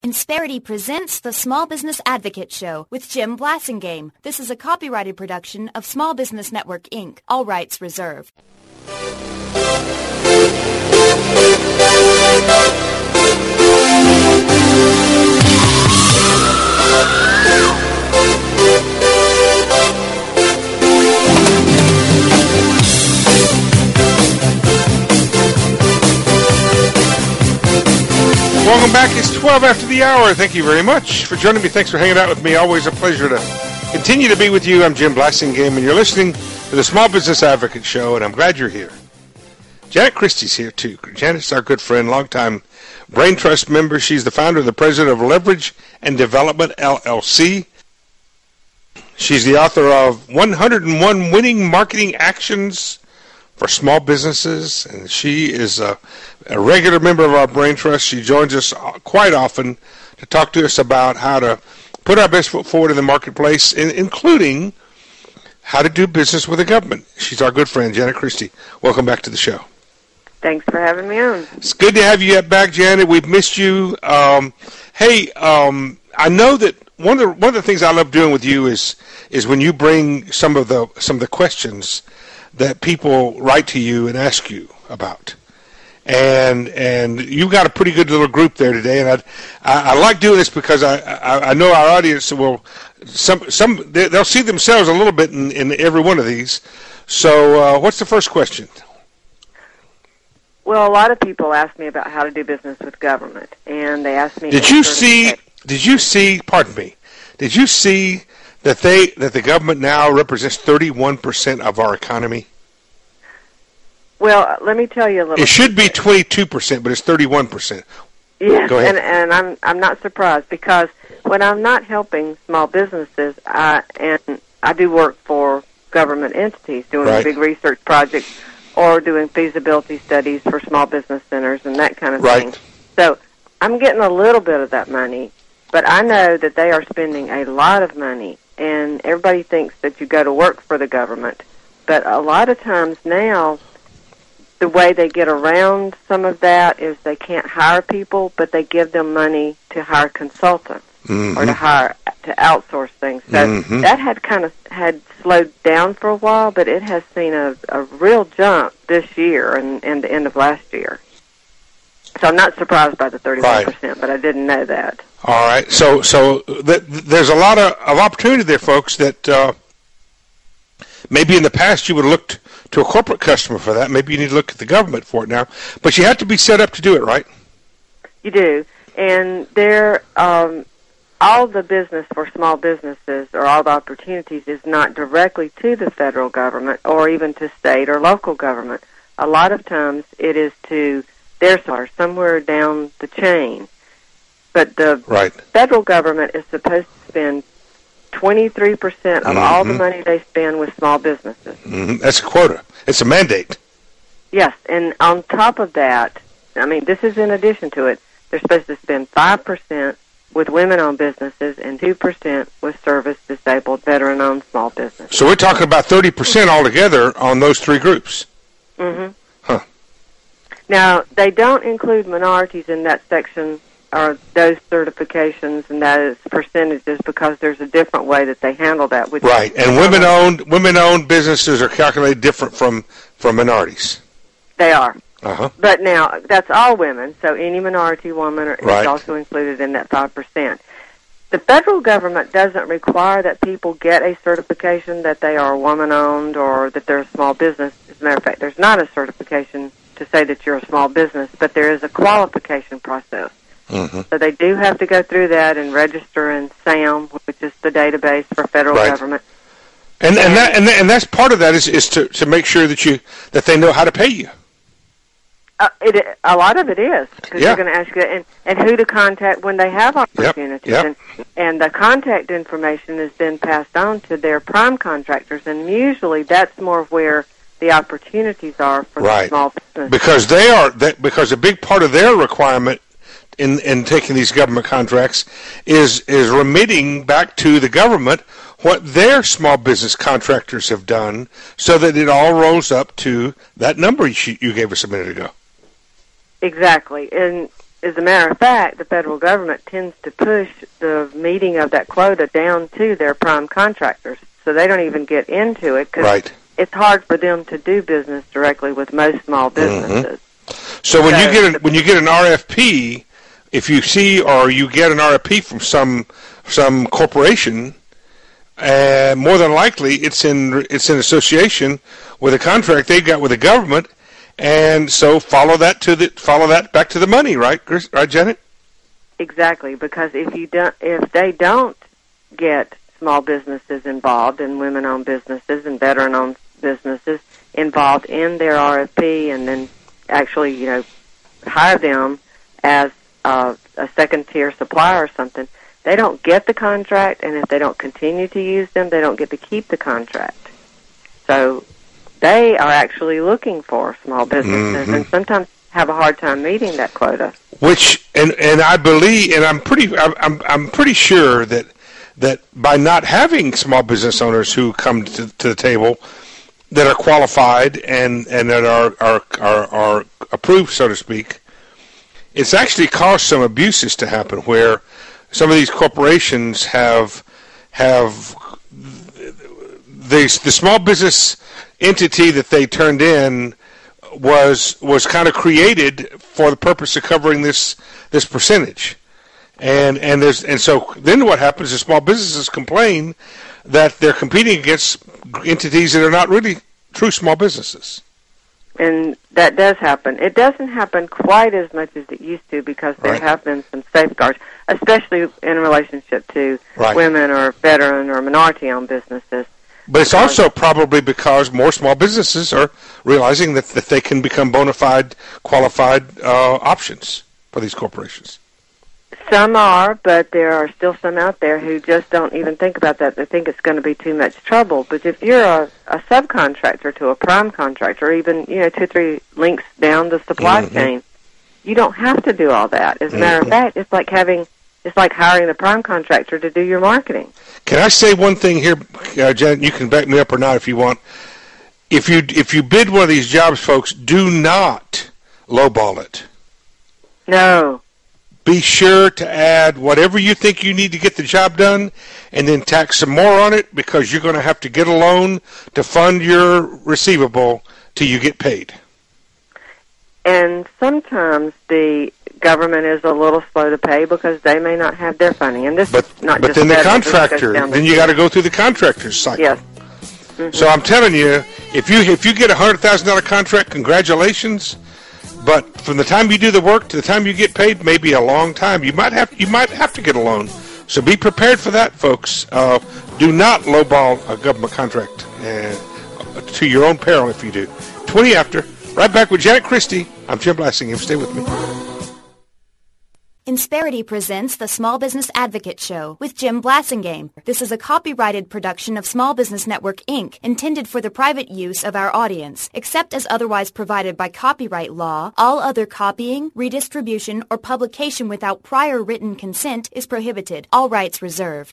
Insperity presents the Small Business Advocate Show with Jim Blasingame. This is a copyrighted production of Small Business Network, Inc. All rights reserved. Welcome back. It's 12 after the hour. Thank you very much for joining me. Thanks for hanging out with me. Always a pleasure to continue to be with you. I'm Jim Blasingame, and you're listening to the Small Business Advocate Show, and I'm glad you're here. Janet Christie's here, too. Janet's our good friend, longtime Brain Trust member. She's the founder and the president of Leverage and Development, LLC. She's the author of 101 Winning Marketing Actions for Small Businesses, and she is a regular member of our Brain Trust. She joins us quite often to talk to us about how to put our best foot forward in the marketplace, including how to do business with the government. She's our good friend, Janet Christie. Welcome back to the show. Thanks for having me on. It's good to have you back, Janet. We've missed you. I know that one of the things I love doing with you is when you bring some of the questions that people write to you and ask you about. And you've got a pretty good little group there today, and I like doing this because I know our audience will they'll see themselves a little bit in every one of these. So what's the first question? Well, a lot of people ask me about how to do business with government, and they ask me. Did you see that the government now represents 31% of our economy? Well, let me tell you a little. It should be 22%, but it's 31%. Yes, go ahead. And I'm not surprised, because when I'm not helping small businesses, and I do work for government entities doing big research projects or doing feasibility studies for small business centers and that kind of thing. So I'm getting a little bit of that money, but I know that they are spending a lot of money, and everybody thinks that you go to work for the government. But a lot of times now, the way they get around some of that is they can't hire people, but they give them money to hire consultants or to outsource things. So that had slowed down for a while, but it has seen a real jump this year and the end of last year. So I'm not surprised by the 31%, but I didn't know that. All right. So there's a lot of opportunity there, folks, that maybe in the past you would have looked to a corporate customer for that. Maybe you need to look at the government for it now. But you have to be set up to do it, right? You do. And there, all the business for small businesses, or all the opportunities, is not directly to the federal government or even to state or local government. A lot of times it is to their source, somewhere down the chain. But the federal government is supposed to spend 23% of all the money they spend with small businesses. That's a quota. It's a mandate. Yes, and on top of that, I mean, this is in addition to it, they're supposed to spend 5% with women-owned businesses and 2% with service-disabled, veteran-owned small businesses. So we're talking about 30% altogether on those three groups. Huh. Now, they don't include minorities in that section or those certifications and those percentages, because there's a different way that they handle that. Right, and women-owned businesses are calculated different from minorities. They are. But now, that's all women, so any minority woman is also included in that 5%. The federal government doesn't require that people get a certification that they are woman-owned or that they're a small business. As a matter of fact, there's not a certification to say that you're a small business, but there is a qualification process. So they do have to go through that and register in SAM, which is the database for federal government. And that's part of that is to make sure that they know how to pay you. A lot of it is, because they're going to ask you and who to contact when they have opportunities. And the contact information is then passed on to their prime contractors, and usually that's more where the opportunities are for the small business. Because a big part of their requirement in taking these government contracts is remitting back to the government what their small business contractors have done, so that it all rolls up to that number you gave us a minute ago. Exactly. And as a matter of fact, the federal government tends to push the meeting of that quota down to their prime contractors, so they don't even get into it because it's hard for them to do business directly with most small businesses. Mm-hmm. So when you get an RFP, if you see or you get an RFP from some corporation, more than likely it's in association with a contract they got with the government. And so follow that back to the money, right, Janet? Exactly, because if they don't get small businesses involved and women-owned businesses and veteran-owned businesses involved in their RFP, and then actually, hire them as a second-tier supplier or something, they don't get the contract, and if they don't continue to use them, they don't get to keep the contract. So they are actually looking for small businesses, and sometimes have a hard time meeting that quota. Which, and I believe, and I'm pretty sure that by not having small business owners who come to the table that are qualified and that are approved, so to speak, it's actually caused some abuses to happen where some of these corporations have the small business entity that they turned in was kind of created for the purpose of covering this percentage, and so then what happens is small businesses complain that they're competing against entities that are not really true small businesses. And that does happen. It doesn't happen quite as much as it used to because there have been some safeguards, especially in relationship to women or veteran or minority-owned businesses. But it's also probably because more small businesses are realizing that they can become bona fide, qualified options for these corporations. Some are, but there are still some out there who just don't even think about that. They think it's going to be too much trouble. But if you're a subcontractor to a prime contractor, or even 2 or 3 links down the supply chain, you don't have to do all that. As a matter of fact, it's like hiring the prime contractor to do your marketing. Can I say one thing here, Janet? You can back me up or not if you want. If you bid one of these jobs, folks, do not lowball it. No. Be sure to add whatever you think you need to get the job done, and then tack some more on it because you're going to have to get a loan to fund your receivable till you get paid. And sometimes the government is a little slow to pay because they may not have their funding. And this is not just then the contractor, then you got to go through the contractor's cycle. Yes. So I'm telling you, if you get a $100,000 contract, congratulations. But from the time you do the work to the time you get paid, maybe a long time. You might have to get a loan. So be prepared for that, folks. Do not lowball a government contract to your own peril if you do. 20 after. Right back with Janet Christie. I'm Jim Blassingame. Stay with me. Insperity presents the Small Business Advocate Show with Jim Blassingame. This is a copyrighted production of Small Business Network, Inc., intended for the private use of our audience. Except as otherwise provided by copyright law, all other copying, redistribution, or publication without prior written consent is prohibited. All rights reserved.